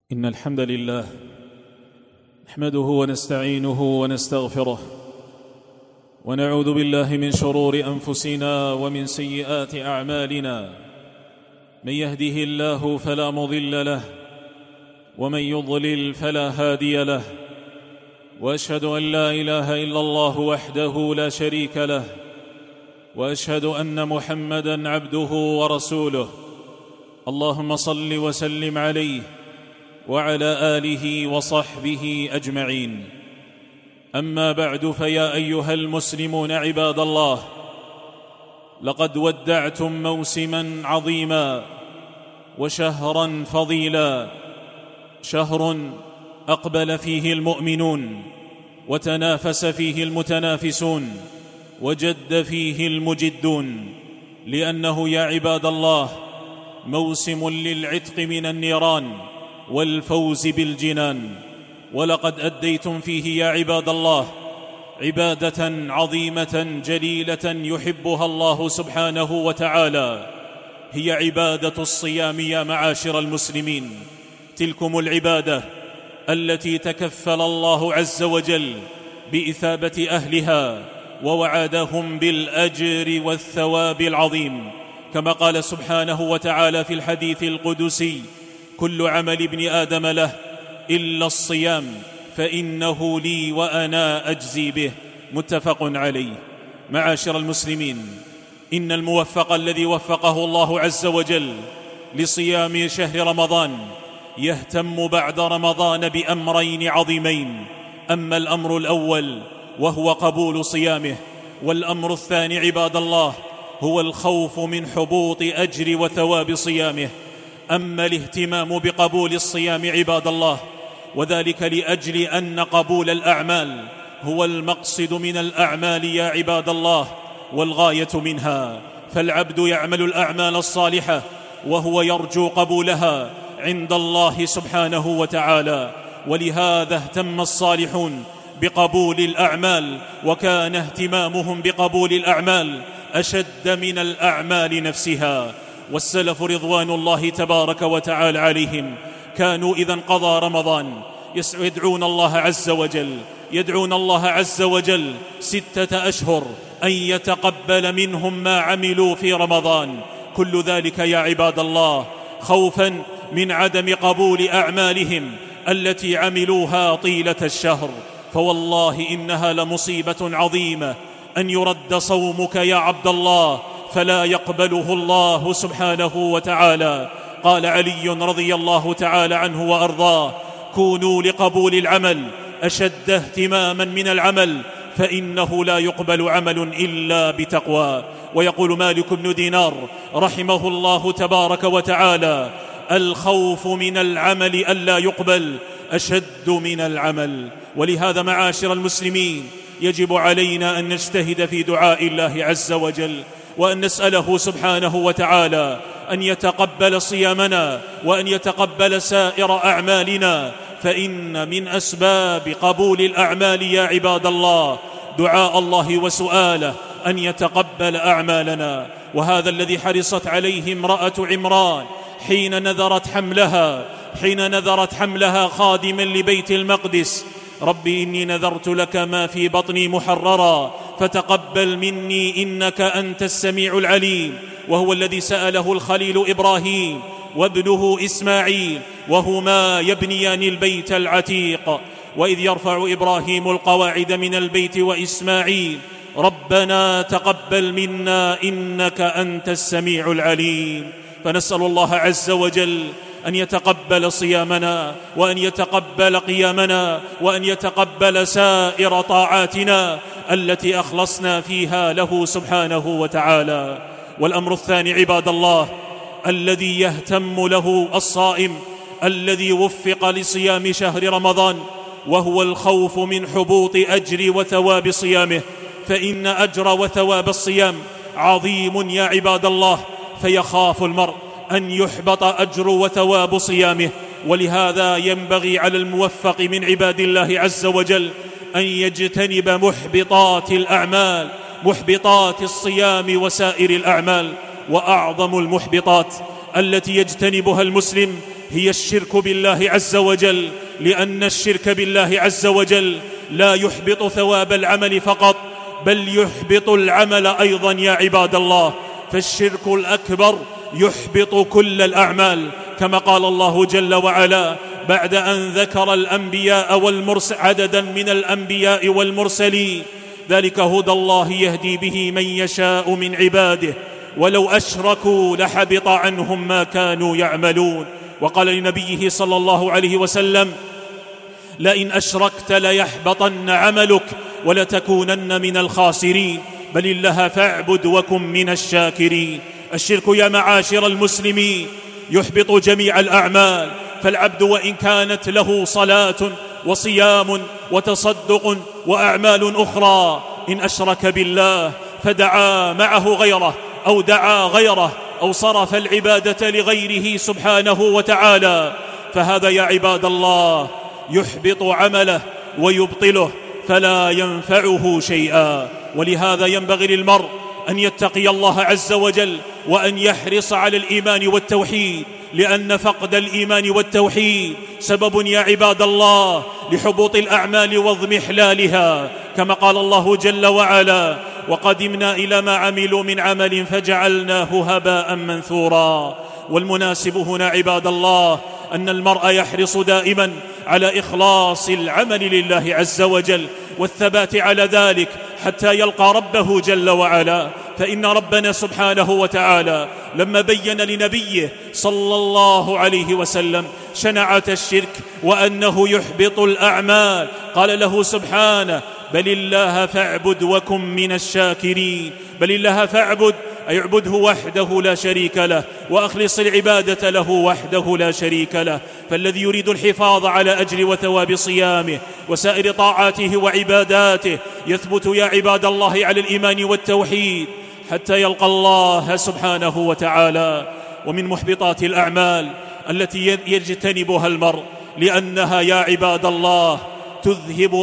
إن الحمد لله نحمده ونستعينه ونستغفره ونعوذ بالله من شرور أنفسنا ومن سيئات أعمالنا. من يهده الله فلا مضل له ومن يضلل فلا هادي له، وأشهد أن لا إله إلا الله وحده لا شريك له، وأشهد أن محمدًا عبده ورسوله. اللهم صل وسلم عليه وعلى آله وصحبه أجمعين. أما بعد، فيا أيها المسلمون عباد الله، لقد ودعتم موسماً عظيماً وشهراً فضيلاً، شهر أقبل فيه المؤمنون وتنافس فيه المتنافسون وجد فيه المجدون، لأنه يا عباد الله موسم للعتق من النيران والفوز بالجنان. ولقد أديتم فيه يا عباد الله عبادة عظيمة جليلة يحبها الله سبحانه وتعالى، هي عبادة الصيام يا معاشر المسلمين. تلكم العبادة التي تكفل الله عز وجل بإثابة أهلها ووعدهم بالأجر والثواب العظيم، كما قال سبحانه وتعالى في الحديث القدسي: كل عمل ابن آدم له إلا الصيام فإنه لي وأنا أجزي به، متفق عليه. معاشر المسلمين، إن الموفق الذي وفقه الله عز وجل لصيام شهر رمضان يهتم بعد رمضان بأمرين عظيمين: أما الأمر الأول وهو قبول صيامه، والأمر الثاني عباد الله هو الخوف من حبوط أجر وثواب صيامه. أما الاهتمام بقبول الصيام عباد الله، وذلك لأجل أن قبول الأعمال هو المقصد من الأعمال يا عباد الله والغاية منها، فالعبد يعمل الأعمال الصالحة وهو يرجو قبولها عند الله سبحانه وتعالى، ولهذا اهتم الصالحون بقبول الأعمال، وكان اهتمامهم بقبول الأعمال أشد من الأعمال نفسها. والسلف رضوان الله تبارك وتعالى عليهم كانوا إذا انقضى رمضان يدعون الله عز وجل 6 أشهر أن يتقبل منهم ما عملوا في رمضان، كل ذلك يا عباد الله خوفا من عدم قبول أعمالهم التي عملوها طيلة الشهر. فوالله إنها لمصيبة عظيمة أن يرد صومك يا عبد الله فلا يقبله الله سبحانه وتعالى. قال علي رضي الله تعالى عنه وأرضاه: كونوا لقبول العمل أشد اهتماما من العمل، فإنه لا يقبل عمل إلا بتقوى. ويقول مالك بن دينار رحمه الله تبارك وتعالى: الخوف من العمل ألا يقبل أشد من العمل. ولهذا معاشر المسلمين يجب علينا أن نجتهد في دعاء الله عز وجل، وأن نسأله سبحانه وتعالى أن يتقبل صيامنا وأن يتقبل سائر أعمالنا، فإن من أسباب قبول الأعمال يا عباد الله دعاء الله وسؤاله أن يتقبل أعمالنا. وهذا الذي حرصت عليه امرأة عمران حين نذرت حملها خادما لبيت المقدس: ربي إني نذرت لك ما في بطني محررا فتقبل مني إنك أنت السميع العليم. وهو الذي سأله الخليل إبراهيم وابنه إسماعيل وهما يبنيان البيت العتيق: وإذ يرفع إبراهيم القواعد من البيت وإسماعيل ربنا تقبل منا إنك أنت السميع العليم. فنسأل الله عز وجل أن يتقبل صيامنا، وأن يتقبل قيامنا، وأن يتقبل سائر طاعاتنا التي أخلصنا فيها له سبحانه وتعالى. والأمر الثاني عباد الله الذي يهتم له الصائم الذي وفق لصيام شهر رمضان، وهو الخوف من حبوط أجر وثواب صيامه، فإن أجر وثواب الصيام عظيم يا عباد الله، فيخاف المرء أن يحبط أجر وثواب صيامه. ولهذا ينبغي على الموفق من عباد الله عز وجل أن يجتنب محبطات الأعمال، محبطات الصيام وسائر الأعمال. وأعظم المحبطات التي يجتنبها المسلم هي الشرك بالله عز وجل، لأن الشرك بالله عز وجل لا يحبط ثواب العمل فقط، بل يحبط العمل أيضا يا عباد الله. فالشرك الأكبر يحبط كل الأعمال، كما قال الله جل وعلا بعد أن ذكر عددا من الأنبياء والمرسلين: ذلك هدى الله يهدي به من يشاء من عباده ولو أشركوا لحبط عنهم ما كانوا يعملون. وقال لنبيه صلى الله عليه وسلم: لئن أشركت ليحبطن عملك ولتكونن من الخاسرين، بل الله فاعبد وكن من الشاكرين. الشرك يا معاشر المسلمين يحبط جميع الأعمال، فالعبد وإن كانت له صلاة وصيام وتصدق وأعمال أخرى، إن أشرك بالله فدعا معه غيره أو دعا غيره أو صرف العبادة لغيره سبحانه وتعالى، فهذا يا عباد الله يحبط عمله ويبطله، فلا ينفعه شيئا. ولهذا ينبغي للمرء أن يتقي الله عز وجل وأن يحرص على الإيمان والتوحيد، لأن فقد الإيمان والتوحيد سبب يا عباد الله لحبوط الأعمال واضمحلالها، كما قال الله جل وعلا: وقدمنا إلى ما عملوا من عمل فجعلناه هباء منثورا. والمناسب هنا عباد الله أن المرء يحرص دائما على إخلاص العمل لله عز وجل والثبات على ذلك حتى يلقى ربه جل وعلا. فإن ربنا سبحانه وتعالى لما بين لنبيه صلى الله عليه وسلم شنعة الشرك وأنه يحبط الأعمال قال له سبحانه: بل الله فاعبد وكن من الشاكرين. بل الله فاعبد، أي اعبده وحده لا شريك له، وأخلص العبادة له وحده لا شريك له. فالذي يريد الحفاظ على أجر وثواب صيامه وسائر طاعاته وعباداته يثبت يا عباد الله على الإيمان والتوحيد حتى يلقى الله سبحانه وتعالى. ومن محبطات الأعمال التي يجتنبها المرء، لأنها يا عباد الله تذهب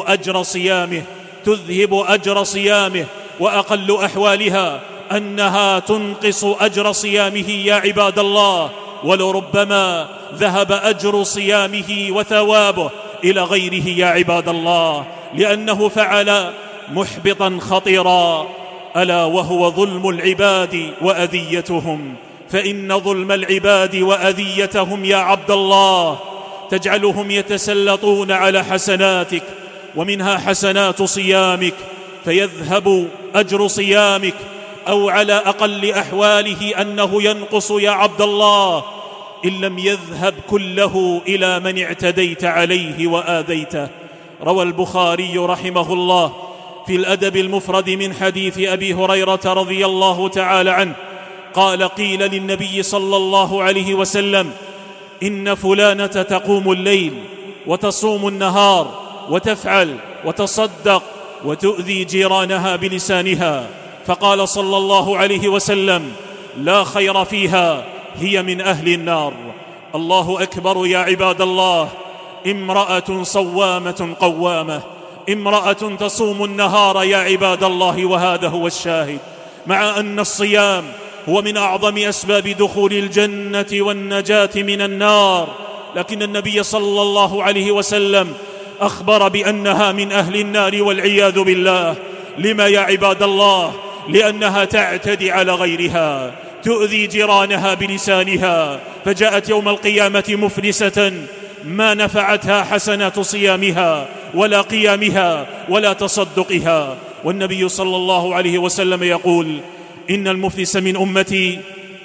أجر صيامه، وأقل أحوالها أنها تنقص أجر صيامه يا عباد الله، ولربما ذهب أجر صيامه وثوابه إلى غيره يا عباد الله، لأنه فعل محبطا خطيرا، ألا وهو ظلم العباد وأذيتهم. فإن ظلم العباد وأذيتهم يا عبد الله تجعلهم يتسلطون على حسناتك، ومنها حسنات صيامك، فيذهب أجر صيامك، أو على أقل أحواله أنه ينقص يا عبد الله، إن لم يذهب كله إلى من اعتديت عليه وآذيته. روى البخاري رحمه الله في الأدب المفرد من حديث أبي هريرة رضي الله تعالى عنه قال: قيل للنبي صلى الله عليه وسلم: إن فلانة تقوم الليل وتصوم النهار وتفعل وتصدق وتؤذي جيرانها بلسانها، فقال صلى الله عليه وسلم: لا خير فيها، هي من أهل النار. الله أكبر يا عباد الله. امرأة صوامة قوامة، امرأة تصوم النهار يا عباد الله، وهذا هو الشاهد، مع أن الصيام هو من أعظم أسباب دخول الجنة والنجاة من النار، لكن النبي صلى الله عليه وسلم أخبر بأنها من أهل النار والعياذ بالله. لما يا عباد الله؟ لأنها تعتدي على غيرها، تؤذي جيرانها بلسانها، فجاءت يوم القيامة مفلسة ما نفعتها حسنات صيامها ولا قيامها ولا تصدقها. والنبي صلى الله عليه وسلم يقول: إن المفلس من أمتي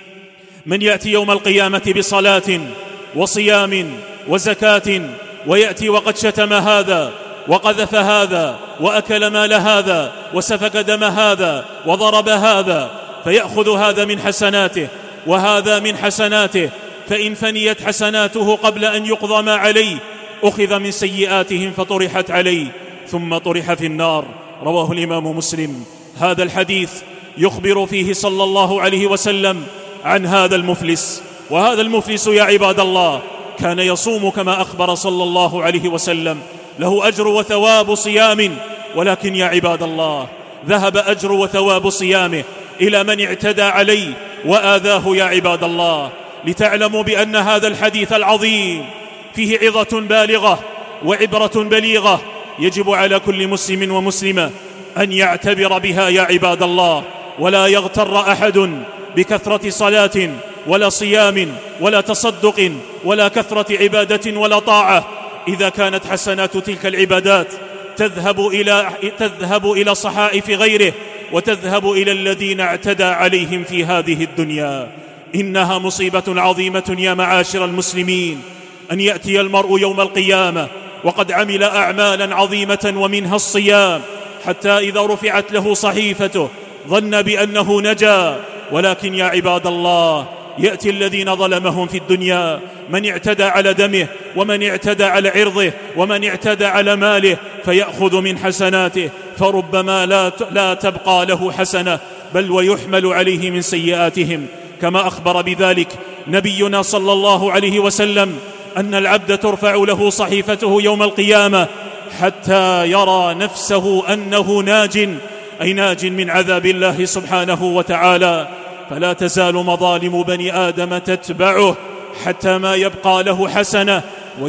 من يأتي يوم القيامة بصلاة وصيام وزكاة، ويأتي وقد شتم هذا وقذف هذا وأكل مال هذا وسفك دم هذا وضرب هذا، فيأخذ هذا من حسناته وهذا من حسناته، فإن فنيت حسناته قبل أن يقضى ما عليه أخذ من سيئاتهم فطرحت عليه ثم طرح في النار. رواه الإمام مسلم. هذا الحديث يخبر فيه صلى الله عليه وسلم عن هذا المفلس، وهذا المفلس يا عباد الله كان يصوم كما أخبر صلى الله عليه وسلم، له أجر وثواب صيام، ولكن يا عباد الله ذهب أجر وثواب صيامه إلى من اعتدى عليه وآذاه يا عباد الله. لتعلموا بأن هذا الحديث العظيم فيه عظة بالغة وعبرة بليغة يجب على كل مسلم ومسلمة أن يعتبر بها يا عباد الله. ولا يغتر أحد بكثرة صلاة ولا صيام ولا تصدق ولا كثرة عبادة ولا طاعة، إذا كانت حسنات تلك العبادات تذهب إلى صحائف غيره وتذهب إلى الذين اعتدى عليهم في هذه الدنيا. إنها مصيبة عظيمة يا معاشر المسلمين أن يأتي المرء يوم القيامة وقد عمل أعمالا عظيمة ومنها الصيام، حتى إذا رفعت له صحيفته ظن بأنه نجا، ولكن يا عباد الله يأتي الذين ظلمهم في الدنيا، من اعتدى على دمه ومن اعتدى على عرضه ومن اعتدى على ماله، فيأخذ من حسناته، فربما لا تبقى له حسنة بل ويحمل عليه من سيئاتهم، كما أخبر بذلك نبينا صلى الله عليه وسلم أن العبد ترفع له صحيفته يوم القيامة حتى يرى نفسه أنه ناج، أي ناج من عذاب الله سبحانه وتعالى. فلا تزال مظالم بني آدم تتبعه حتى ما يبقى له حسنة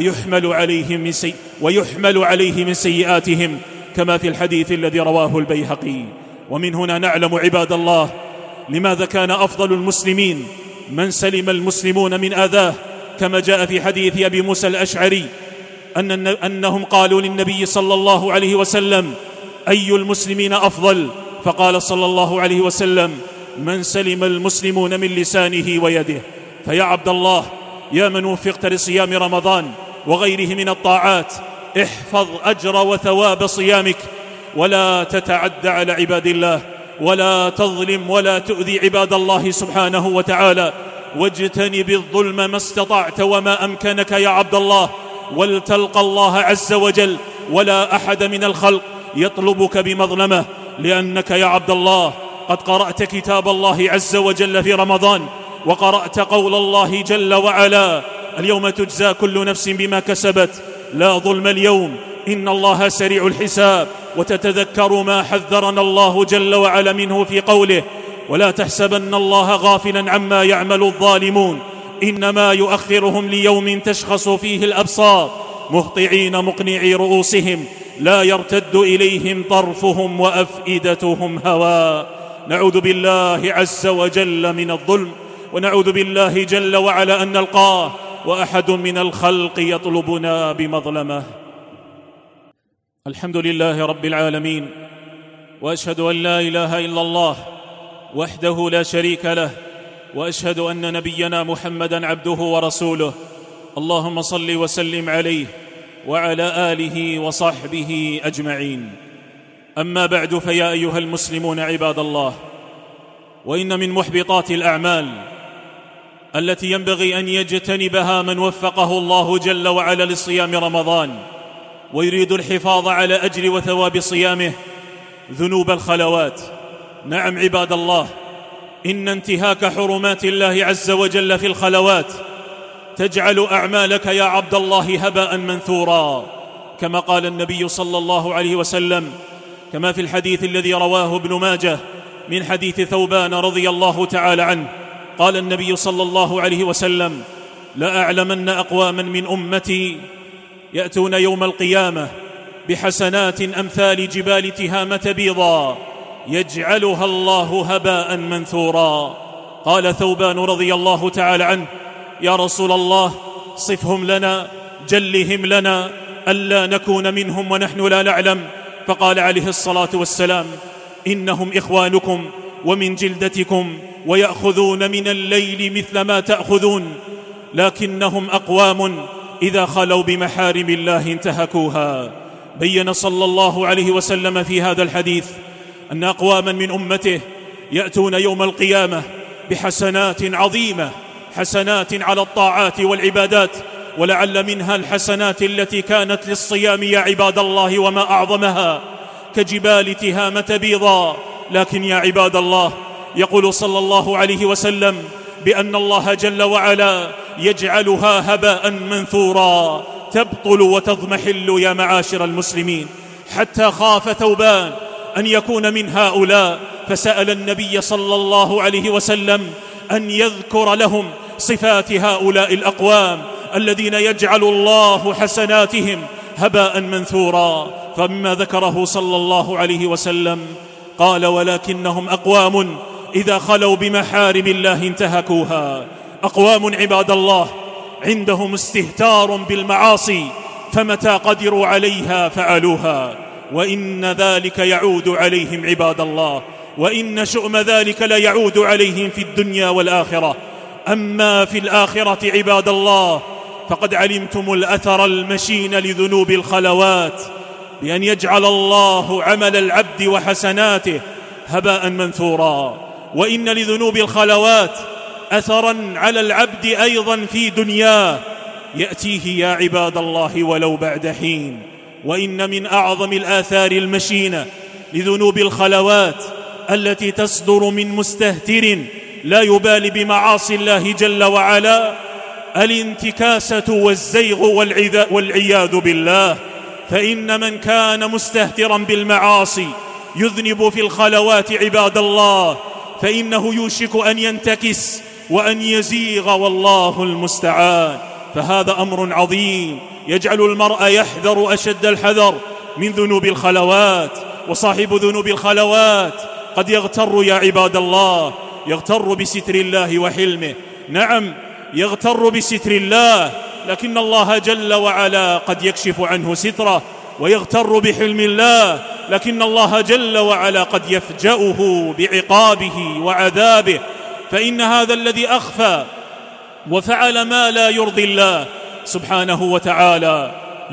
ويحمل عليه من سيئاتهم، كما في الحديث الذي رواه البيهقي. ومن هنا نعلم عباد الله لماذا كان أفضل المسلمين من سلم المسلمون من آذاه، كما جاء في حديث أبي موسى الأشعري أنهم قالوا للنبي صلى الله عليه وسلم: أي المسلمين أفضل؟ فقال صلى الله عليه وسلم: من سلم المسلمون من لسانه ويده. فيا عبد الله، يا من وفقت لصيام رمضان وغيره من الطاعات، احفظ أجر وثواب صيامك، ولا تتعد على عباد الله، ولا تظلم ولا تؤذي عباد الله سبحانه وتعالى، واجتنب الظلم ما استطعت وما أمكنك يا عبد الله، ولتلقى الله عز وجل ولا أحد من الخلق يطلبك بمظلمة، لأنك يا عبد الله قد قرأت كتاب الله عز وجل في رمضان، وقرأت قول الله جل وعلا: اليوم تجزى كل نفس بما كسبت لا ظلم اليوم إن الله سريع الحساب. وتتذكر ما حذرنا الله جل وعلا منه في قوله: ولا تحسبن الله غافلا عما يعمل الظالمون إنما يؤخرهم ليوم تشخص فيه الأبصار مهطعين مقنعي رؤوسهم لا يرتد إليهم طرفهم وأفئدتهم هواء. نعوذ بالله عز وجل من الظلم، ونعوذ بالله جل وعلا أن نلقاه وأحد من الخلق يطلبنا بمظلمة. الحمد لله رب العالمين، وأشهد أن لا إله إلا الله وحده لا شريك له، وأشهد أن نبينا محمدًا عبده ورسوله. اللهم صل وسلم عليه وعلى آله وصحبه أجمعين. أما بعد، فيا أيها المسلمون عباد الله، وإن من محبطات الأعمال التي ينبغي أن يجتنبها من وفقه الله جل وعلا لصيام رمضان ويريد الحفاظ على أجر وثواب صيامه ذنوب الخلوات. نعم عباد الله، إن انتهاك حرمات الله عز وجل في الخلوات تجعل أعمالك يا عبد الله هباء منثورا، كما قال النبي صلى الله عليه وسلم، كما في الحديث الذي رواه ابن ماجه من حديث ثوبان رضي الله تعالى عنه، قال النبي صلى الله عليه وسلم: لأعلمن أقواما من أمتي يأتون يوم القيامة بحسنات أمثال جبال تهامة بيضا يجعلها الله هباء منثورا. قال ثوبان رضي الله تعالى عنه: يا رسول الله، صفهم لنا، جلهم لنا، ألا نكون منهم ونحن لا نعلم. فقال عليه الصلاة والسلام: إنهم إخوانكم ومن جلدتكم ويأخذون من الليل مثل ما تأخذون، لكنهم أقوام إذا خلوا بمحارم الله انتهكوها. بين صلى الله عليه وسلم في هذا الحديث أن أقواما من أمته يأتون يوم القيامة بحسنات عظيمة، حسنات على الطاعات والعبادات، ولعل منها الحسنات التي كانت للصيام يا عباد الله وما أعظمها، كجبال تهامة بيضاء. لكن يا عباد الله، يقول صلى الله عليه وسلم بأن الله جل وعلا يجعلها هباء منثورا، تبطل وتضمحل يا معاشر المسلمين، حتى خاف ثوبان أن يكون من هؤلاء، فسأل النبي صلى الله عليه وسلم أن يذكر لهم صفات هؤلاء الأقوام الذين يجعل الله حسناتهم هباء منثورا. فمما ذكره صلى الله عليه وسلم قال: ولكنهم أقوام إذا خلوا بمحارم الله انتهكوها. أقوام عباد الله عندهم استهتار بالمعاصي، فمتى قدروا عليها فعلوها، وإن ذلك يعود عليهم عباد الله، وإن شؤم ذلك لا يعود عليهم في الدنيا والآخرة. أما في الآخرة عباد الله فقد علمتم الأثر المشين لذنوب الخلوات، بأن يجعل الله عمل العبد وحسناته هباء منثورا. وإن لذنوب الخلوات أثرا على العبد أيضا في دنياه يأتيه يا عباد الله ولو بعد حين. وإن من أعظم الآثار المشينة لذنوب الخلوات التي تصدر من مستهتر لا يبالي بمعاصي الله جل وعلا الانتكاسة والزيغ والعياذ بالله. فإن من كان مستهترا بالمعاصي يذنب في الخلوات عباد الله فإنه يوشك أن ينتكس وأن يزيغ، والله المستعان. فهذا أمر عظيم يجعل المرء يحذر أشد الحذر من ذنوب الخلوات. وصاحب ذنوب الخلوات قد يغتر يا عباد الله، يغتر بستر الله وحلمه. نعم يغتر بستر الله، لكن الله جل وعلا قد يكشف عنه ستره. ويغتر بحلم الله، لكن الله جل وعلا قد يفجأه بعقابه وعذابه. فإن هذا الذي أخفى وفعل ما لا يرضي الله سبحانه وتعالى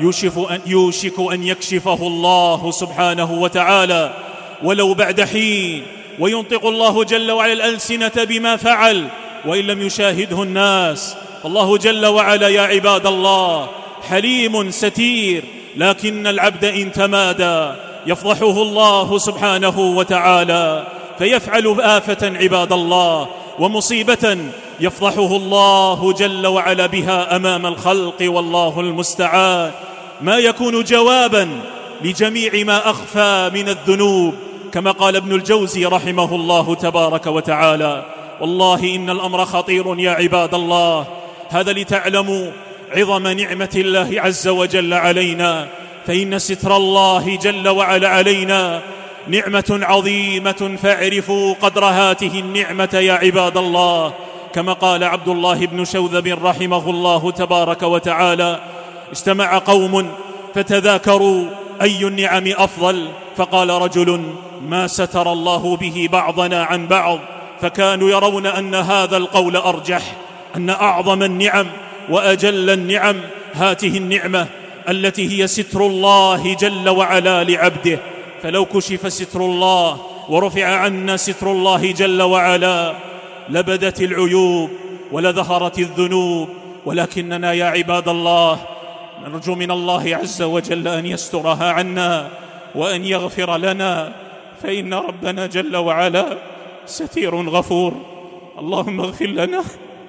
يوشك أن يكشفه الله سبحانه وتعالى ولو بعد حين، وينطق الله جل وعلا الألسنة بما فعل وإن لم يشاهده الناس. الله جل وعلا يا عباد الله حليم ستير، لكن العبد إن تمادى يفضحه الله سبحانه وتعالى فيفعل آفة عباد الله ومصيبة يفضحه الله جل وعلا بها أمام الخلق، والله المستعان. ما يكون جوابا لجميع ما أخفى من الذنوب، كما قال ابن الجوزي رحمه الله تبارك وتعالى: والله إن الأمر خطير يا عباد الله، هذا لتعلموا عظم نعمة الله عز وجل علينا. فإن ستر الله جل وعلا علينا نعمة عظيمة، فاعرفوا قدر هاته النعمة يا عباد الله. كما قال عبد الله بن شوذب رحمه الله تبارك وتعالى: اجتمع قوم فتذاكروا أي النعم أفضل، فقال رجل: ما ستر الله به بعضنا عن بعض. فكانوا يرون أن هذا القول أرجح، أن أعظم النعم وأجل النعم هاته النعمة التي هي ستر الله جل وعلا لعبده. فلو كشف ستر الله ورفع عنا ستر الله جل وعلا لبدت العيوب ولظهرت الذنوب. ولكننا يا عباد الله نرجو من الله عز وجل أن يسترها عنا وأن يغفر لنا، فإن ربنا جل وعلا ستير غفور. اللهم اغفر لنا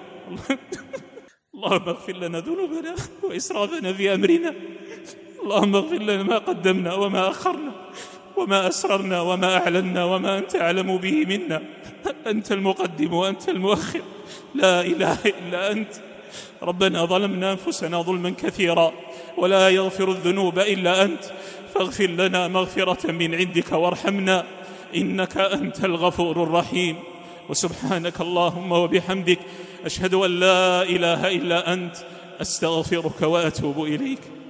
اللهم اغفر لنا ذنوبنا وإسرافنا في أمرنا. اللهم اغفر لنا ما قدمنا وما أخرنا وما أسررنا وما أعلنا وما أنت أعلم به منا. أنت المقدم وأنت المؤخر، لا إله إلا أنت. ربنا ظلمنا أنفسنا ظلما كثيرا ولا يغفر الذنوب إلا أنت، فاغفر لنا مغفرة من عندك وارحمنا، إنك أنت الغفور الرحيم. وسبحانك اللهم وبحمدك، أشهد أن لا إله إلا أنت، أستغفرك وأتوب إليك.